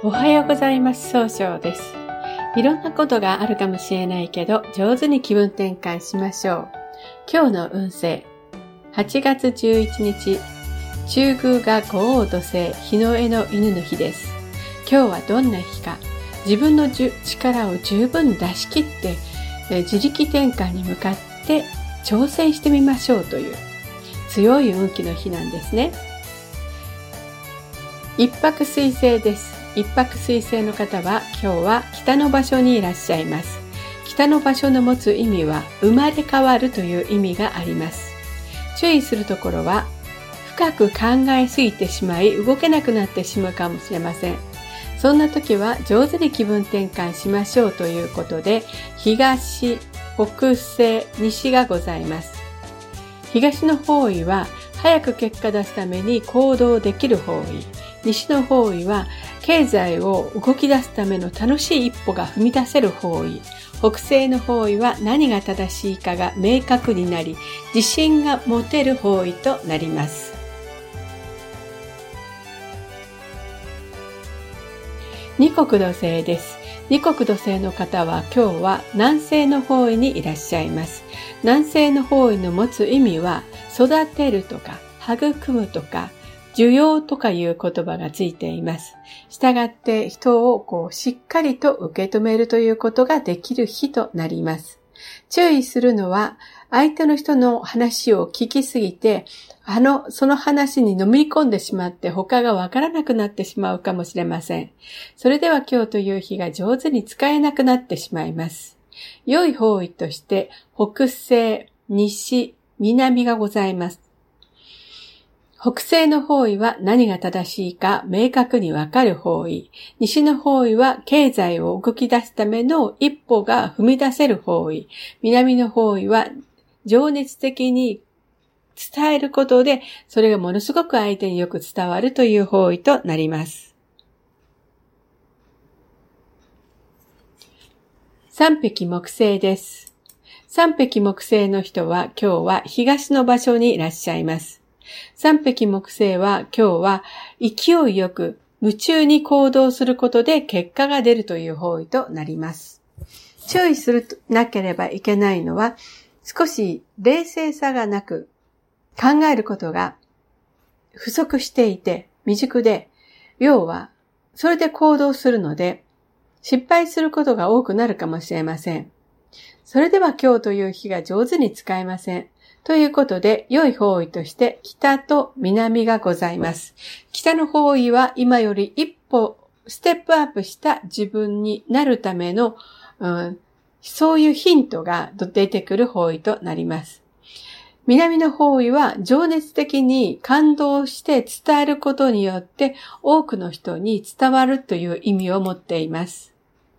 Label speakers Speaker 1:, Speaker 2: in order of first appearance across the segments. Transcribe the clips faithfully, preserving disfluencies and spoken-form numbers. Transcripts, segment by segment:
Speaker 1: おはようございます。総称です。いろんなことがあるかもしれないけど、上手に気分転換しましょう。今日の運勢。はちがつじゅういちにち、中宮が五黄土星、日の絵の犬の日です。今日はどんな日か、自分の力を十分出し切って、自力転換に向かって挑戦してみましょうという強い運気の日なんですね。一泊水星です。一泊水星の方は今日は北の場所にいらっしゃいます。北の場所の持つ意味は生まれ変わるという意味があります。注意するところは深く考えすぎてしまい動けなくなってしまうかもしれません。そんな時は上手に気分転換しましょうということで、東、北西、西がございます。東の方位は早く結果出すために行動できる方位。西の方位は経済を動き出すための楽しい一歩が踏み出せる方位。北西の方位は何が正しいかが明確になり、自信が持てる方位となります。二国土星です。二国土星の方は今日は南西の方位にいらっしゃいます。南西の方位の持つ意味は育てるとか育むとか需要とかいう言葉がついています。したがって人をこうしっかりと受け止めるということができる日となります。注意するのは相手の人の話を聞きすぎて、あの、その話にのめり込んでしまって他がわからなくなってしまうかもしれません。それでは今日という日が上手に使えなくなってしまいます。良い方位として北西、西、南がございます。北西の方位は何が正しいか明確にわかる方位。西の方位は経済を動き出すための一歩が踏み出せる方位。南の方位は情熱的に伝えることで、それがものすごく相手によく伝わるという方位となります。三匹木星です。三匹木星の人は今日は東の場所にいらっしゃいます。三匹木星は今日は勢いよく夢中に行動することで結果が出るという方位となります。注意するなければいけないのは少し冷静さがなく考えることが不足していて未熟で、要はそれで行動するので失敗することが多くなるかもしれません。それでは今日という日が上手に使えません。ということで、良い方位として北と南がございます。北の方位は今より一歩ステップアップした自分になるための、うん、そういうヒントが出てくる方位となります。南の方位は情熱的に感動して伝えることによって多くの人に伝わるという意味を持っています。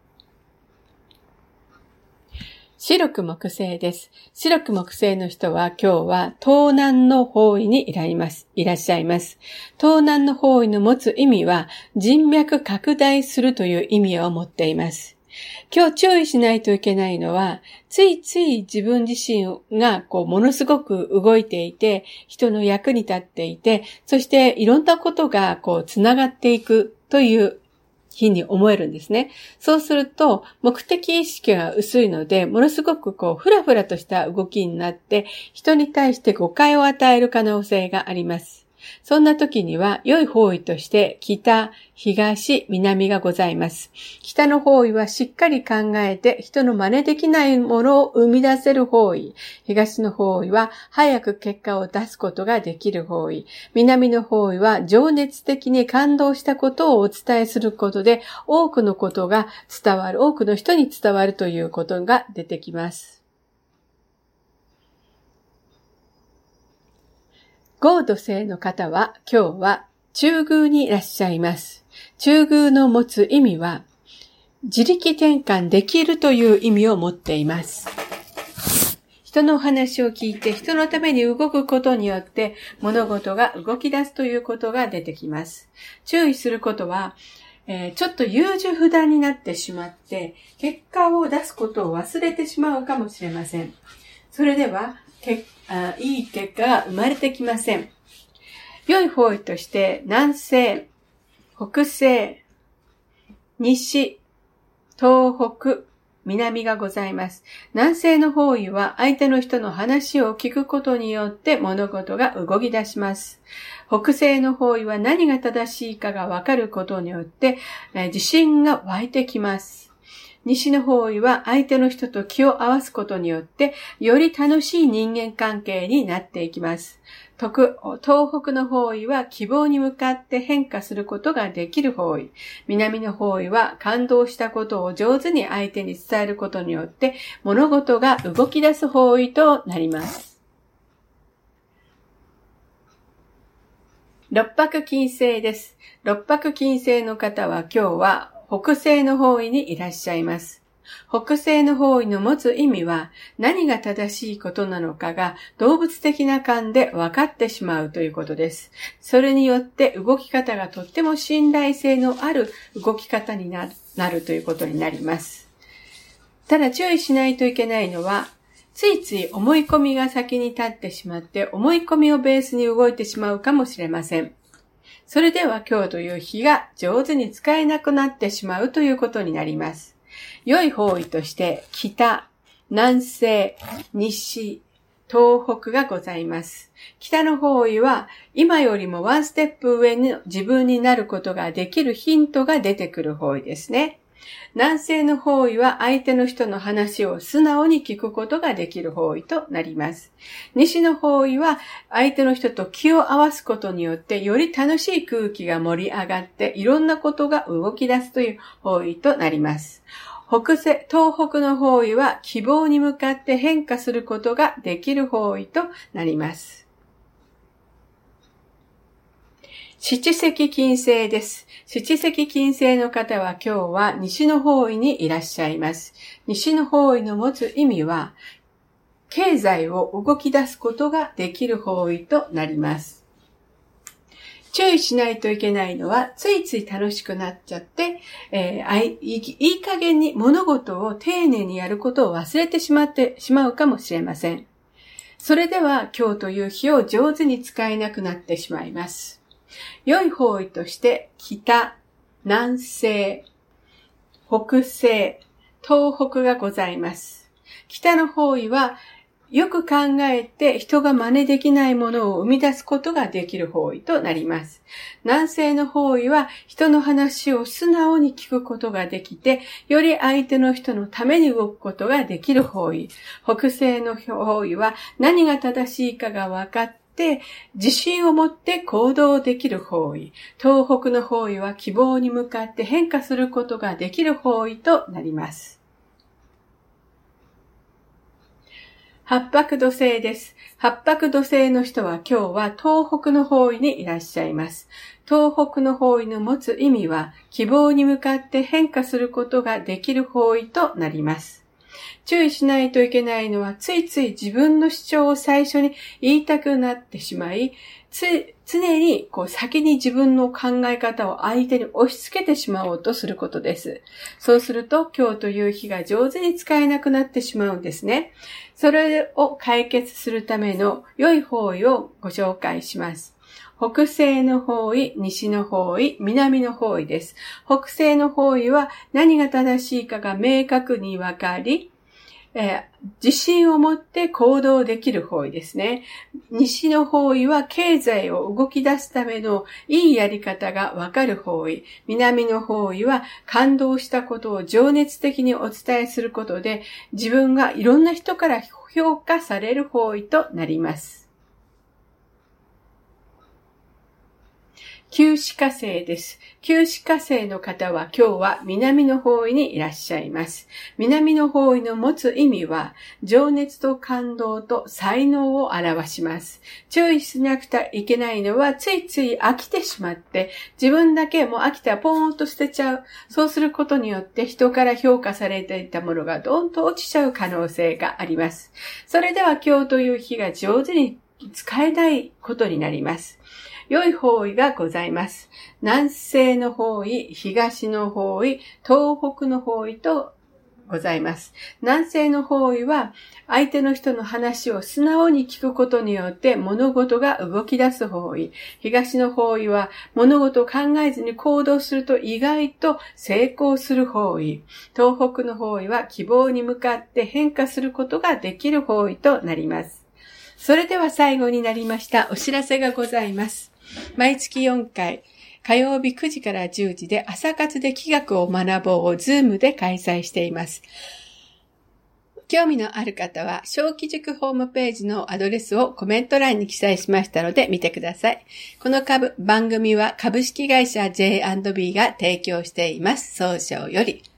Speaker 1: 白く木星です。白く木星の人は今日は東南の方位にいらいます、いらっしゃいます。東南の方位の持つ意味は人脈拡大するという意味を持っています。今日注意しないといけないのは、ついつい自分自身がこうものすごく動いていて、人の役に立っていて、そしていろんなことがこうつながっていくという日に思えるんですね。そうすると目的意識が薄いので、ものすごくこうふらふらとした動きになって人に対して誤解を与える可能性があります。そんな時には良い方位として北、東、南がございます。北の方位はしっかり考えて人の真似できないものを生み出せる方位。東の方位は早く結果を出すことができる方位。南の方位は情熱的に感動したことをお伝えすることで多くのことが伝わる、多くの人に伝わるということが出てきます。合土星の方は今日は中宮にいらっしゃいます。中宮の持つ意味は自力転換できるという意味を持っています。人のお話を聞いて人のために動くことによって物事が動き出すということが出てきます。注意することは、えー、ちょっと優柔不断になってしまって結果を出すことを忘れてしまうかもしれません。それでは結あいい結果が生まれてきません。良い方位として南西、北西、 西、東北、南がございます。南西の方位は相手の人の話を聞くことによって物事が動き出します。北西の方位は何が正しいかがわかることによって自信が湧いてきます。西の方位は相手の人と気を合わすことによってより楽しい人間関係になっていきます。東北の方位は希望に向かって変化することができる方位。南の方位は感動したことを上手に相手に伝えることによって物事が動き出す方位となります。六白金星です。六白金星の方は今日は北西の方位にいらっしゃいます。北西の方位の持つ意味は何が正しいことなのかが動物的な感で分かってしまうということです。それによって動き方がとっても信頼性のある動き方になる、なるということになります。ただ注意しないといけないのは、ついつい思い込みが先に立ってしまって思い込みをベースに動いてしまうかもしれません。それでは今日という日が上手に使えなくなってしまうということになります。良い方位として北、南西、西、東北がございます。北の方位は今よりもワンステップ上の自分になることができるヒントが出てくる方位ですね。南西の方位は相手の人の話を素直に聞くことができる方位となります。西の方位は相手の人と気を合わすことによってより楽しい空気が盛り上がっていろんなことが動き出すという方位となります。北西、東北の方位は希望に向かって変化することができる方位となります。七石金星です。七石金星の方は今日は西の方位にいらっしゃいます。西の方位の持つ意味は、経済を動き出すことができる方位となります。注意しないといけないのは、ついつい楽しくなっちゃって、えー、いい、いい加減に物事を丁寧にやることを忘れてしまってしまうかもしれません。それでは今日という日を上手に使えなくなってしまいます。良い方位として北、南西、北西、東北がございます。北の方位はよく考えて人が真似できないものを生み出すことができる方位となります。南西の方位は人の話を素直に聞くことができて、より相手の人のために動くことができる方位。北西の方位は何が正しいかが分かって自信を持って行動できる方位。東北の方位は希望に向かって変化することができる方位となります。八白土星です。八白土星の人は今日は東北の方位にいらっしゃいます。東北の方位の持つ意味は希望に向かって変化することができる方位となります。注意しないといけないのはついつい自分の主張を最初に言いたくなってしまい、つ常にこう先に自分の考え方を相手に押し付けてしまおうとすることです。そうすると今日という日が上手に使えなくなってしまうんですね。それを解決するための良い方位をご紹介します。北西の方位、西の方位、南の方位です。北西の方位は何が正しいかが明確にわかり、えー、自信を持って行動できる方位ですね。西の方位は経済を動き出すためのいいやり方がわかる方位。南の方位は感動したことを情熱的にお伝えすることで自分がいろんな人から評価される方位となります。九死火星です。九死火星の方は今日は南の方位にいらっしゃいます。南の方位の持つ意味は情熱と感動と才能を表します。注意しなくてはいけないのはついつい飽きてしまって自分だけもう飽きたらポーンと捨てちゃう。そうすることによって人から評価されていたものがどんと落ちちゃう可能性があります。それでは今日という日が上手に使えないことになります。良い方位がございます。南西の方位、東の方位、東北の方位とございます。南西の方位は相手の人の話を素直に聞くことによって物事が動き出す方位。東の方位は物事を考えずに行動すると意外と成功する方位。東北の方位は希望に向かって変化することができる方位となります。それでは最後になりましたお知らせがございます。毎月よんかい、火曜日くじからじゅうじで朝活で気学を学ぼうをズームで開催しています。興味のある方は、小規塾ホームページのアドレスをコメント欄に記載しましたので見てください。この株番組は株式会社 ジェイアンドビー が提供しています。総称より。